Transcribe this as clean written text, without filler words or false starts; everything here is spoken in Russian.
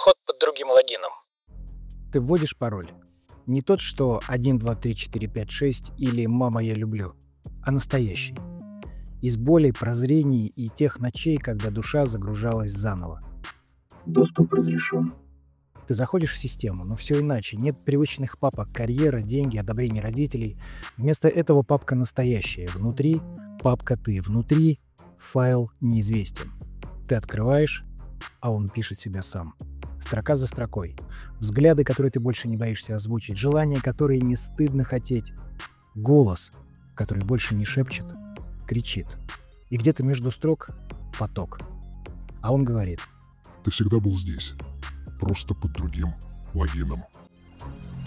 вход под другим логином. Ты вводишь пароль. Не тот, что 1, 2, 3, 4, 5, 6 или «Мама, я люблю», а настоящий. Из болей, прозрений и тех ночей, когда душа загружалась заново. Доступ разрешен. Ты заходишь в систему, но все иначе. Нет привычных папок: карьера, деньги, одобрение родителей. Вместо этого папка настоящая. Внутри папка «Ты». Внутри файл неизвестен. Ты открываешь, а он пишет себя сам. Строка за строкой. Взгляды, которые ты больше не боишься озвучить. Желания, которые не стыдно хотеть. Голос, который больше не шепчет, кричит. И где-то между строк поток. А он говорит: Ты всегда был здесь, просто под другим логином.